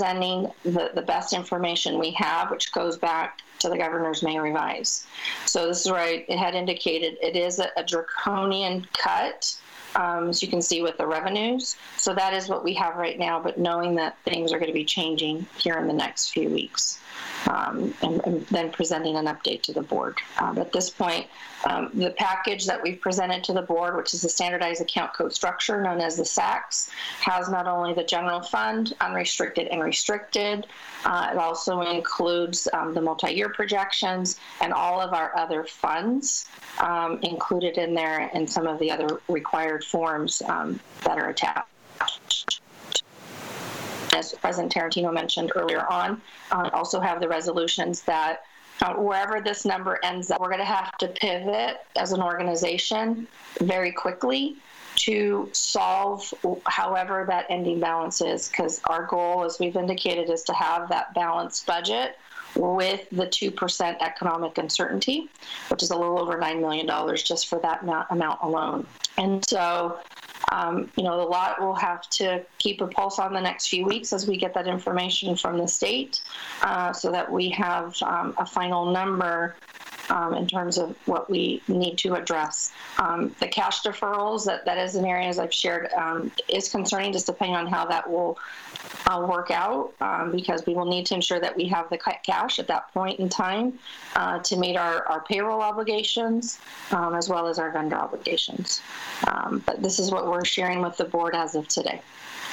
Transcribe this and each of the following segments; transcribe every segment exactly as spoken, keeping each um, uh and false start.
presenting the, the best information we have, which goes back to the governor's May revise. So this is where I, it had indicated it is a, a draconian cut, um, as you can see with the revenues. So that is what we have right now, but knowing that things are going to be changing here in the next few weeks. Um, and, and then presenting an update to the board. Um, at this point, um, the package that we've presented to the board, which is the standardized account code structure known as the S A Cs, has not only the general fund, unrestricted and restricted, uh, it also includes um, the multi-year projections and all of our other funds um, included in there, and some of the other required forms um, that are attached. As President Tarantino mentioned earlier on, uh, also have the resolutions that uh, wherever this number ends up, we're going to have to pivot as an organization very quickly to solve however that ending balance is, because our goal, as we've indicated, is to have that balanced budget with the two percent economic uncertainty, which is a little over nine million dollars just for that amount alone. And so Um, you know, a lot will have to keep a pulse on the next few weeks as we get that information from the state, uh, so that we have um, a final number um, in terms of what we need to address. Um, the cash deferrals, that, that is an area, as I've shared, um, is concerning, just depending on how that will uh, work out, um, because we will need to ensure that we have the cash at that point in time uh, to meet our, our payroll obligations, um, as well as our vendor obligations. Um, but this is what we're sharing with the board as of today.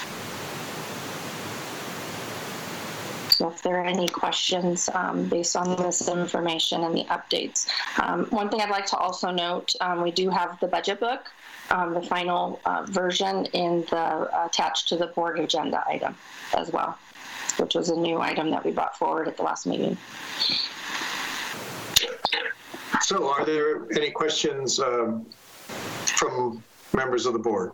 So if there are any questions um, based on this information and the updates. Um, one thing I'd like to also note, um, we do have the budget book, um, the final uh, version in the uh, attached to the board agenda item as well, which was a new item that we brought forward at the last meeting. So are there any questions um, from members of the board?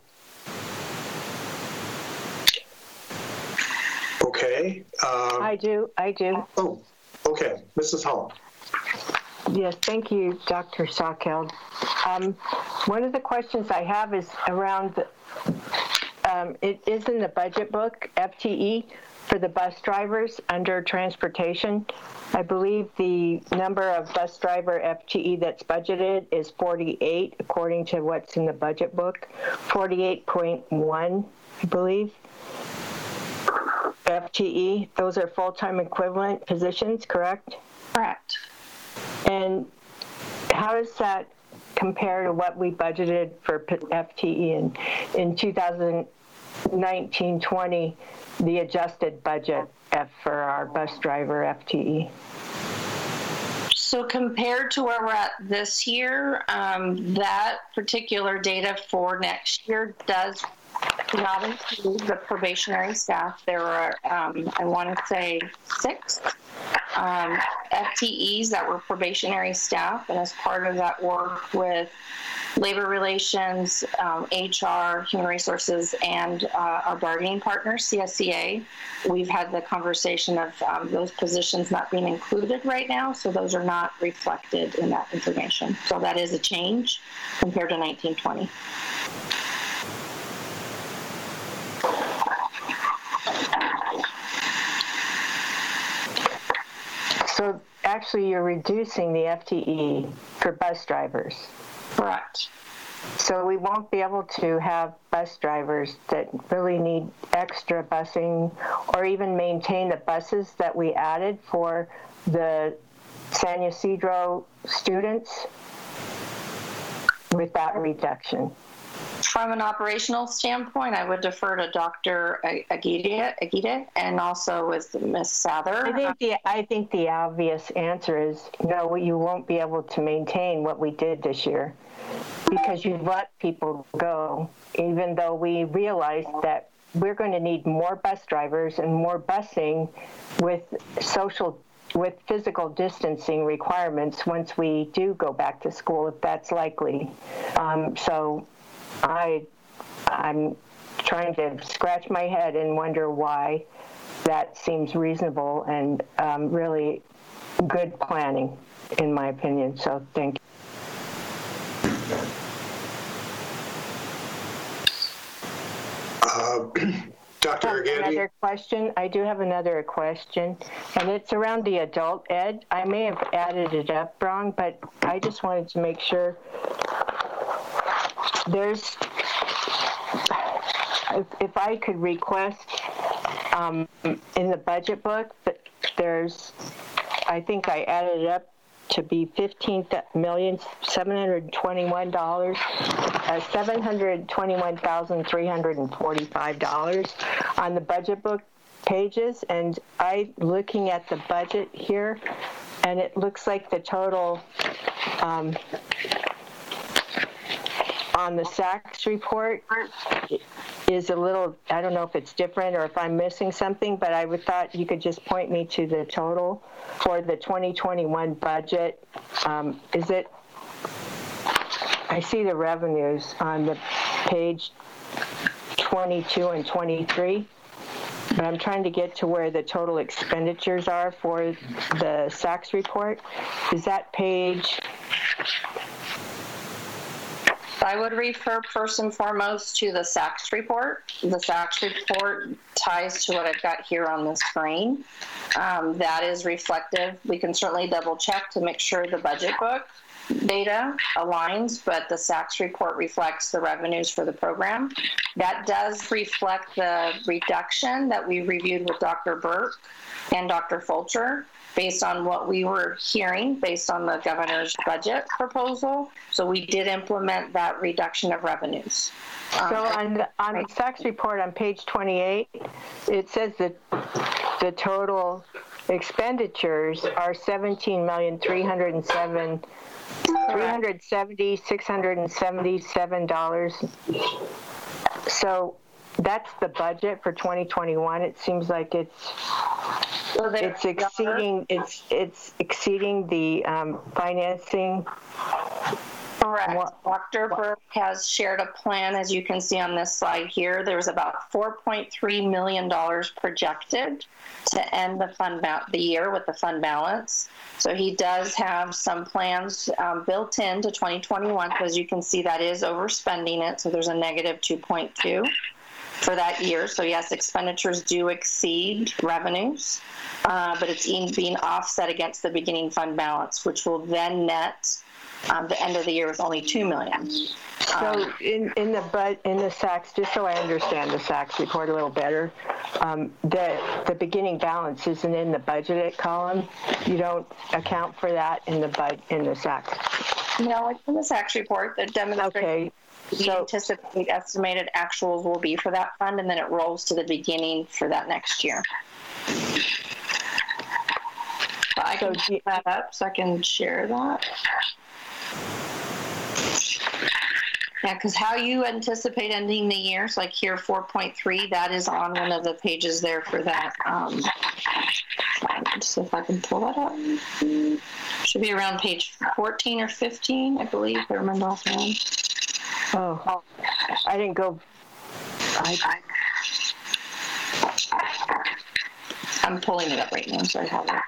Okay. Um, I do. I do. Oh, okay. Missus Hall. Yes, thank you, Doctor Salkeld. Um, one of the questions I have is around, the, um, it is in the budget book, F T E, for the bus drivers under transportation. I believe the number of bus driver F T E that's budgeted is forty-eight, according to what's in the budget book, forty-eight point one, I believe. F T E, those are full-time equivalent positions, correct? Correct. And how does that compare to what we budgeted for F T E in, in two thousand nineteen twenty, the adjusted budget F for our bus driver F T E? So compared to where we're at this year, um, that particular data for next year does not include the probationary staff. There are, um, I want to say, six um, F T Es that were probationary staff, and as part of that work with labor relations, um, H R, human resources, and uh, our bargaining partner, C S C A, we've had the conversation of um, those positions not being included right now, so those are not reflected in that information. So that is a change compared to nineteen twenty. So actually you're reducing the F T E for bus drivers. Correct. So we won't be able to have bus drivers that really need extra busing or even maintain the buses that we added for the San Ysidro students with that reduction. From an operational standpoint, I would defer to Doctor Aguirre, Aguirre and also with Miz Sather. I think the I think the obvious answer is no. You won't be able to maintain what we did this year because you let people go, even though we realized that we're going to need more bus drivers and more busing with social with physical distancing requirements once we do go back to school, if that's likely. Um, so. I, I'm trying to scratch my head and wonder why that seems reasonable and um, really good planning, in my opinion. So thank you. Uh, Doctor Argandi? Another question. I do have another question, and it's around the adult ed. I may have added it up wrong, but I just wanted to make sure. There's, if, if I could request um, in the budget book, that there's, I think I added it up to be fifteen million seven hundred twenty-one dollars, uh, seven hundred twenty-one thousand three hundred forty-five dollars on the budget book pages. And I looking at the budget here, and it looks like the total um, on the S A C report is a little, I don't know if it's different or if I'm missing something, but I would thought you could just point me to the total for the twenty twenty-one budget. Um, is it, I see the revenues on the page twenty-two and twenty-three, but I'm trying to get to where the total expenditures are for the S A C report. Is that page? I would refer first and foremost to the S A C report. The S A C report ties to what I've got here on the screen. Um, that is reflective. We can certainly double check to make sure the budget book data aligns, but the S A C report reflects the revenues for the program. That does reflect the reduction that we reviewed with Doctor Burke and Doctor Fulcher, based on what we were hearing, based on the governor's budget proposal. So we did implement that reduction of revenues. So on the, on the S A C report on page twenty-eight, it says that the total expenditures are seventeen million three hundred seven three hundred seventy six hundred seventy-seven dollars. So that's the budget for twenty twenty-one. It seems like it's So it's exceeding it's it's exceeding the um, financing. Correct. What- Doctor Burke has shared a plan, as you can see on this slide here. There's about four point three million dollars projected to end the fund ba- the year with the fund balance. So he does have some plans um, built into twenty twenty-one, because you can see that is overspending it. So there's a negative two point two for that year. So yes, expenditures do exceed revenues, uh, but it's being offset against the beginning fund balance, which will then net um, the end of the year with only two million dollars. So Um, in, in the bud in the S A C, just so I understand the S A C report a little better, um, the the beginning balance isn't in the budgeted column. You don't account for that in the bud in the S A C. no, it's in the S A C report that demonstrates Okay. we So anticipate estimated actuals will be for that fund, and then it rolls to the beginning for that next year. But I So can do- keep that up so I can share that. Yeah, because how you anticipate ending the year, so like here four point three, that is on one of the pages there for that. Um, let's see if I can pull that up. Should be around page fourteen or fifteen, I believe, if I remember offhand. oh, I didn't go. I, I'm pulling it up right now, so I have it.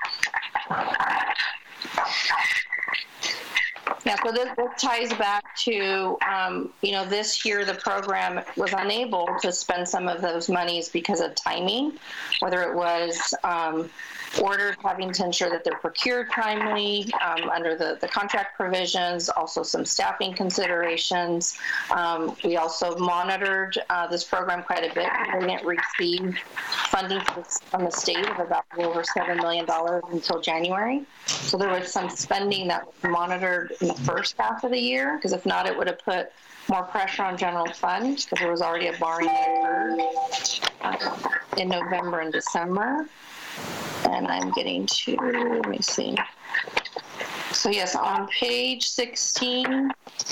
Yeah, so this, this ties back to, um, you know, this year the program was unable to spend some of those monies because of timing, whether it was um, orders having to ensure that they're procured timely um, under the, the contract provisions, also some staffing considerations. Um, we also monitored uh, this program quite a bit. We didn't receive funding from the state of about over seven million dollars until January. So there was some spending that was monitored in the first half of the year, because if not, it would have put more pressure on general fund, because there was already a borrowing that occurred uh, in November and December. And I'm getting to, let me see. So yes, on page sixteen,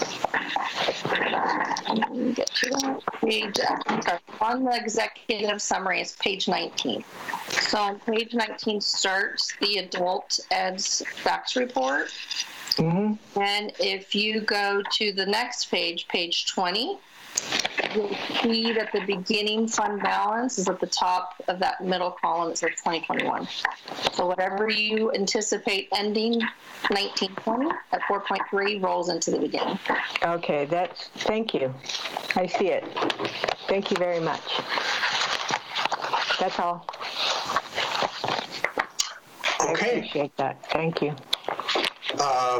let me get to that page, sorry, on the executive summary is page nineteen. So on page nineteen starts the adult ed's facts report. mm-hmm. And if you go to the next page, page twenty, you'll see that the beginning fund balance is at the top of that middle column. It says twenty twenty-one. So whatever you anticipate ending nineteen twenty at four point three rolls into the beginning. Okay, that's, thank you. I see it. Thank you very much. That's all. I Okay. appreciate that. Thank you. Uh,